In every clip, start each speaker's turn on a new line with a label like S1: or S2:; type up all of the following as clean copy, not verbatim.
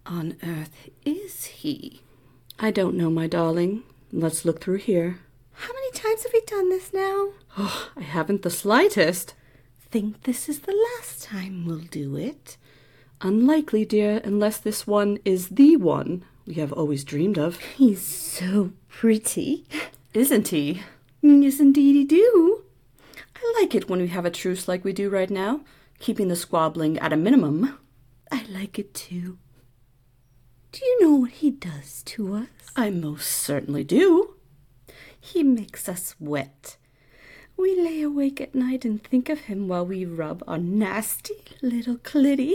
S1: on earth is he? I don't know, my darling. Let's look through here.
S2: How many times have we done this now?
S1: Oh, I haven't the slightest.
S2: Think this is the last time we'll do it?
S1: Unlikely, dear, unless this one is the one we have always dreamed of.
S2: He's so pretty.
S1: Isn't he?
S2: Yes, indeed he do.
S1: I like it when we have a truce like we do right now, keeping the squabbling at a minimum.
S2: I like it too. Do you know what he does to us?
S1: I most certainly do.
S2: He makes us wet. We lay awake at night and think of him while we rub our nasty little clitty.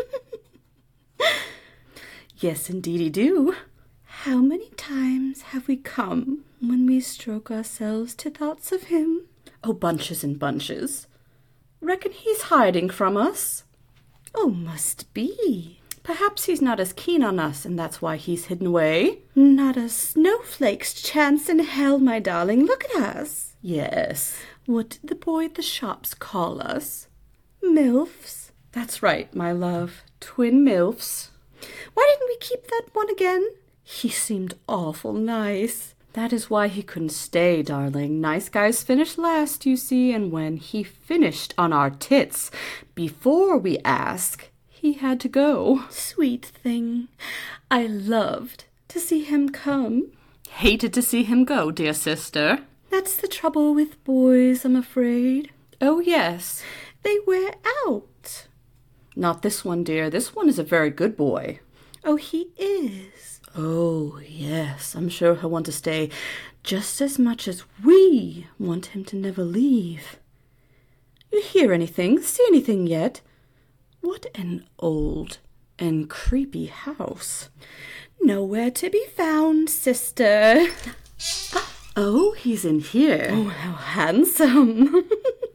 S1: Yes, indeedy do.
S2: How many times have we come when we stroke ourselves to thoughts of him?
S1: Oh, bunches and bunches. Reckon he's hiding from us?
S2: Oh, must be.
S1: Perhaps he's not as keen on us, and that's why he's hidden away.
S2: Not a snowflake's chance in hell, my darling. Look at us.
S1: Yes.
S2: What did the boy at the shops call us? MILFs?
S1: That's right, my love. Twin MILFs.
S2: Why didn't we keep that one again?
S1: He seemed awful nice. That is why he couldn't stay, darling. Nice guys finish last, you see, and when he finished on our tits, before we ask, he had to go.
S2: Sweet thing. I loved to see him come.
S1: Hated to see him go, dear sister.
S2: That's the trouble with boys, I'm afraid.
S1: Oh, yes.
S2: They wear out.
S1: Not this one, dear. This one is a very good boy.
S2: Oh, he is.
S1: Oh, yes. I'm sure he'll want to stay just as much as we want him to never leave. You hear anything? See anything yet? What an old and creepy house.
S2: Nowhere to be found, sister.
S1: Oh, he's in here.
S2: Oh, how handsome.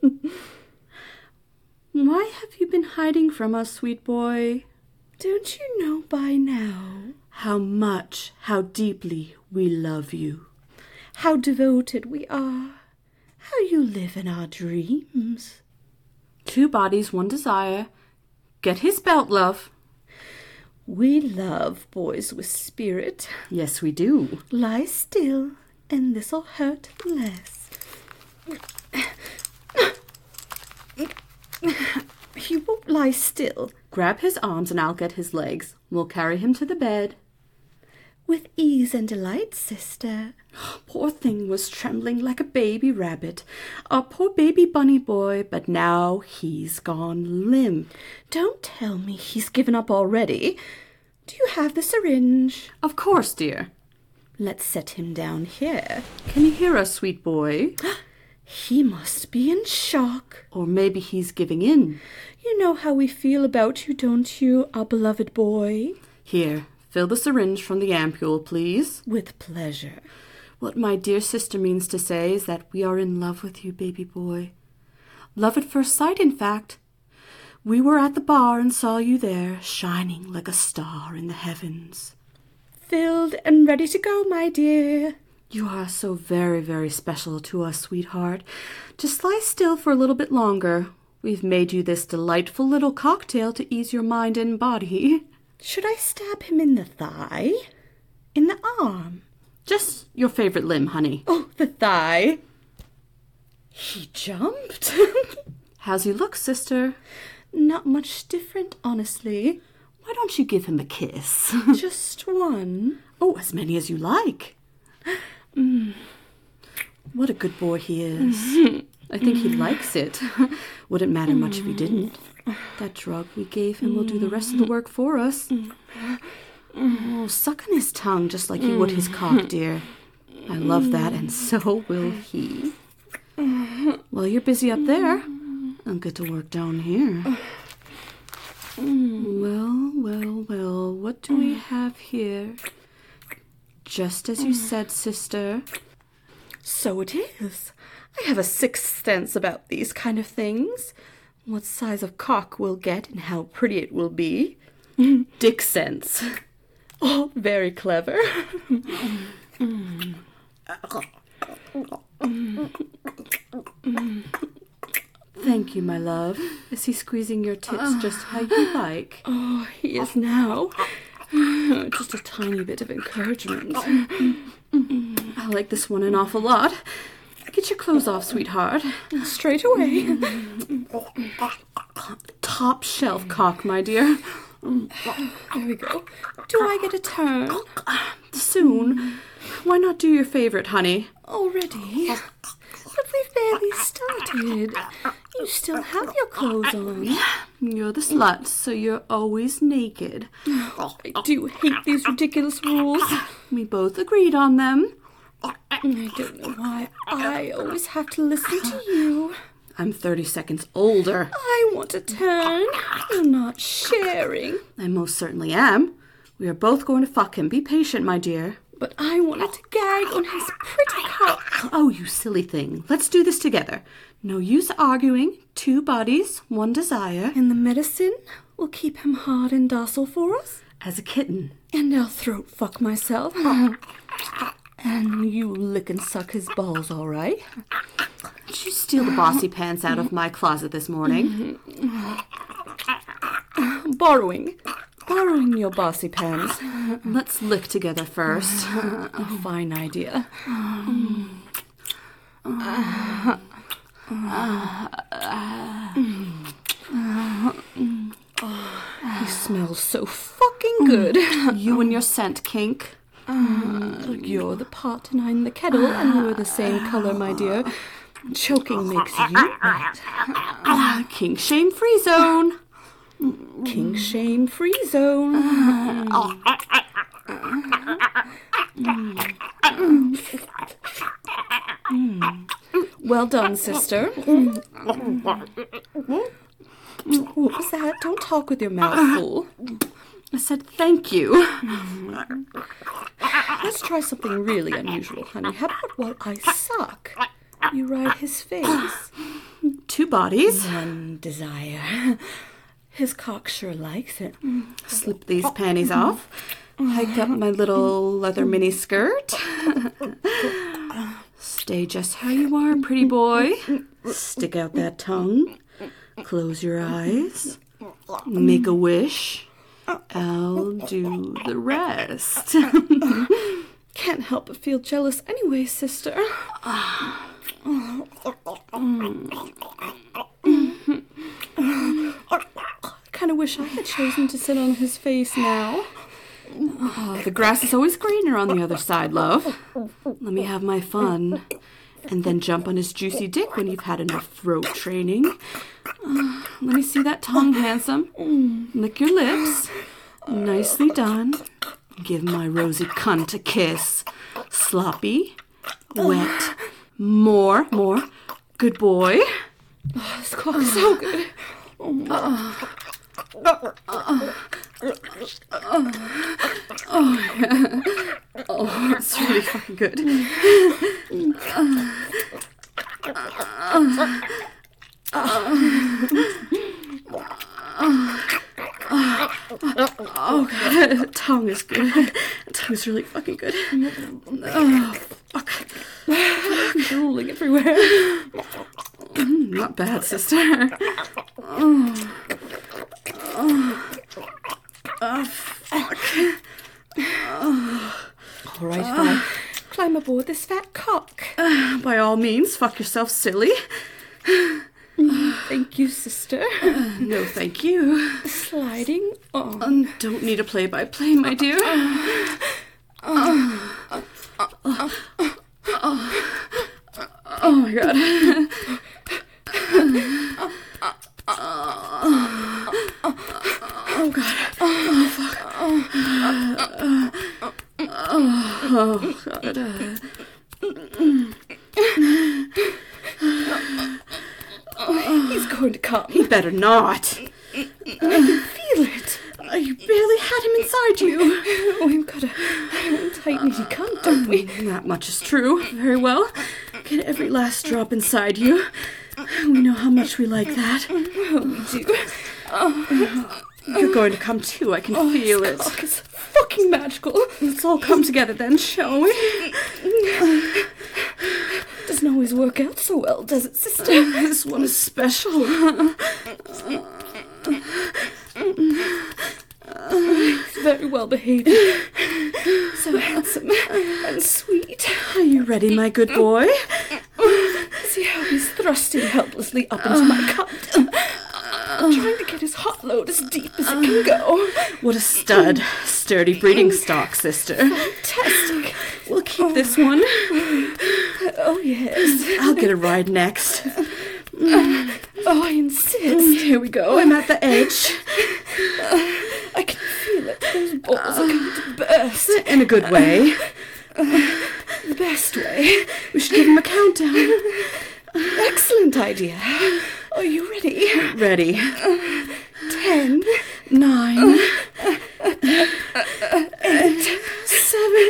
S1: Why have you been hiding from us, sweet boy?
S2: Don't you know by now?
S1: How much, how deeply we love you.
S2: How devoted we are. How you live in our dreams.
S1: 2 bodies, 1 desire. Get his belt, love.
S2: We love boys with spirit.
S1: Yes, we do.
S2: Lie still, and this'll hurt less. He won't lie still.
S1: Grab his arms and I'll get his legs. We'll carry him to the bed.
S2: With ease and delight, sister.
S1: Poor thing was trembling like a baby rabbit. Our poor baby bunny boy, but now he's gone limp.
S2: Don't tell me he's given up already. Do you have the syringe?
S1: Of course, dear.
S2: Let's set him down here.
S1: Can you hear us, sweet boy?
S2: He must be in shock.
S1: Or maybe he's giving in.
S2: You know how we feel about you, don't you, our beloved boy?
S1: Here, fill the syringe from the ampule, please.
S2: With pleasure.
S1: What my dear sister means to say is that we are in love with you, baby boy. Love at first sight, in fact. We were at the bar and saw you there, shining like a star in the heavens.
S2: Filled and ready to go, my dear.
S1: You are so very, very special to us, sweetheart. Just lie still for a little bit longer. We've made you this delightful little cocktail to ease your mind and body.
S2: Should I stab him in the thigh? In the arm?
S1: Just your favorite limb, honey.
S2: Oh, the thigh. He jumped.
S1: How's he look, sister?
S2: Not much different, honestly.
S1: Why don't you give him a kiss?
S2: Just one.
S1: Oh, as many as you like. What a good boy he is. I think he likes it. Wouldn't matter much if he didn't. That drug we gave him will do the rest of the work for us. Oh, suck on his tongue just like you would his cock, dear. I love that, and so will he. Well, you're busy up there. I'll get to work down here. Well, well, well, what do we have here? Just as you said, sister.
S2: So it is. I have a sixth sense about these kind of things. What size of cock we'll get and how pretty it will be.
S1: Dick sense.
S2: Oh, very clever.
S1: Thank you, my love. Is he squeezing your tits just how you like?
S2: Oh, he is now. Just a tiny bit of encouragement.
S1: I like this one an awful lot. Get your clothes off, sweetheart.
S2: Straight away.
S1: Top shelf cock, my dear.
S2: There we go. Do I get a turn?
S1: Soon. Why not do your favorite, honey?
S2: Already? But we've barely started. You still have your clothes on.
S1: You're the slut, so you're always naked.
S2: I do hate these ridiculous rules.
S1: We both agreed on them.
S2: I don't know why I always have to listen to you.
S1: I'm 30 seconds older.
S2: I want a turn. You're not sharing.
S1: I most certainly am. We are both going to fuck him. Be patient, my dear.
S2: But I wanted to gag on his pretty cock.
S1: Oh, you silly thing. Let's do this together. No use arguing. 2 bodies, 1 desire.
S2: And the medicine will keep him hard and docile for us.
S1: As a kitten.
S2: And I'll throat fuck myself. And you lick and suck his balls, all right?
S1: Did you steal the bossy pants out of my closet this morning?
S2: Borrowing your bossy pants.
S1: Let's lick together first.
S2: A fine idea. He smells so fucking good.
S1: You and your scent kink.
S2: You're the pot and I'm the kettle, and we're the same color, my dear. Choking makes you right.
S1: King shame free zone.
S2: King shame free zone. Well done, sister. What was that? Don't talk with your mouth full.
S1: I said thank you.
S2: Let's try something really unusual, honey. How about while I suck, you ride his face?
S1: 2 bodies.
S2: 1 desire. His cock sure likes it.
S1: Slip these panties off. Hike up my little leather mini skirt. Stay just how you are, pretty boy. Stick out that tongue. Close your eyes. Make a wish. I'll do the rest.
S2: Can't help but feel jealous anyway, sister. Kind of wish I had chosen to sit on his face now.
S1: Oh, the grass is always greener on the other side, love. Let me have my fun. And then jump on his juicy dick when you've had enough throat training. Let me see that tongue, handsome. Lick your lips. Nicely done. Give my rosy cunt a kiss. Sloppy. Wet. More. Good boy.
S2: This cock's so good.
S1: Oh, it's really fucking good. Oh, God. Tongue is good. Tongue is really fucking good. Oh, fuck.
S2: Drooling everywhere.
S1: Not bad, sister. Fuck.
S2: All right, fine. Climb aboard this fat cock.
S1: By all means, fuck yourself, silly.
S2: Thank you, sister.
S1: No, thank you.
S2: Sliding on.
S1: Don't need a play-by-play, my dear. Oh my God. Oh God. Oh fuck. Oh God.
S2: He's going to come.
S1: He better not.
S2: I can feel it.
S1: You barely had him inside you.
S2: Oh, we've got a tight meaty cunt, don't we?
S1: That much is true. Very well. Get every last drop inside you. We know how much we like that.
S2: Well, we do.
S1: You're going to come too. I can feel it.
S2: Cock is fucking magical.
S1: Let's all come together then, shall we?
S2: Doesn't always work out so well, does it, sister?
S1: This one is special.
S2: very well behaved. So handsome and sweet.
S1: Are you ready, my good boy?
S2: See how he's thrusting helplessly up into my cup. Trying to get his hot load as deep as it can go.
S1: What a stud. Sturdy breeding stock, sister.
S2: Fantastic.
S1: We'll keep this one.
S2: Oh, yes.
S1: I'll get a ride next.
S2: Oh, I insist.
S1: Here we go. I'm at the edge.
S2: I can feel it. Those balls are going to burst.
S1: In a good way.
S2: The best way.
S1: We should give him a countdown.
S2: Excellent idea. Are you ready?
S1: Ready.
S2: 10,
S1: 9,
S2: 8,
S1: 7,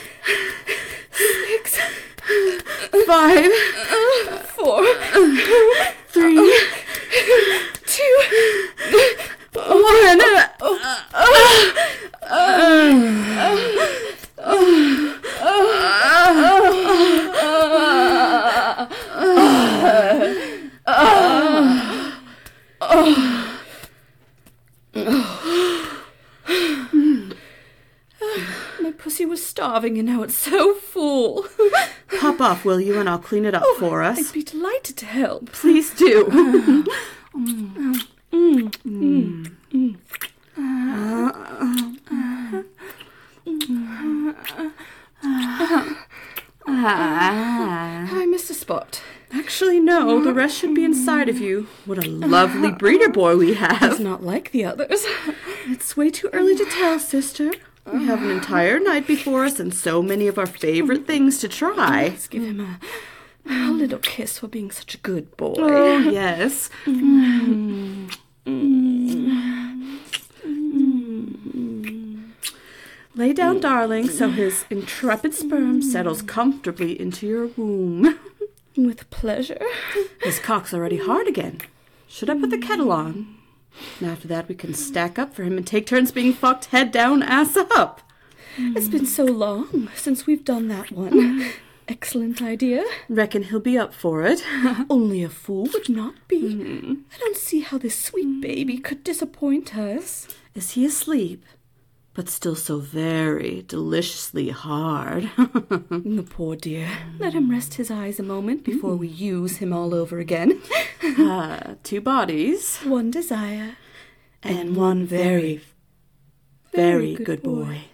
S2: 6,
S1: 5,
S2: 4,
S1: 3,
S2: 2,
S1: 1.
S2: My pussy was starving and now it's so full.
S1: Pop off, will you, and I'll clean it up for us.
S2: I'd be delighted to help.
S1: Please do.
S2: I missed a spot.
S1: Actually, no. The rest should be inside of you. What a lovely breeder boy we
S2: He's
S1: have.
S2: not like the others.
S1: It's way too early to tell, sister. We have an entire night before us and so many of our favorite things to try.
S2: Let's give him a little kiss for being such a good boy.
S1: Oh, yes. Lay down, darling, so his intrepid sperm settles comfortably into your womb.
S2: With pleasure.
S1: His cock's already hard again. Should I put the kettle on? And after that, we can stack up for him and take turns being fucked head down, ass up.
S2: It's been so long since we've done that one. Excellent idea.
S1: Reckon he'll be up for it.
S2: Only a fool would not be. I don't see how this sweet baby could disappoint us.
S1: Is he asleep? But still so very deliciously hard.
S2: The poor dear. Let him rest his eyes a moment before we use him all over again.
S1: 2 bodies.
S2: One desire.
S1: And one very, very good boy.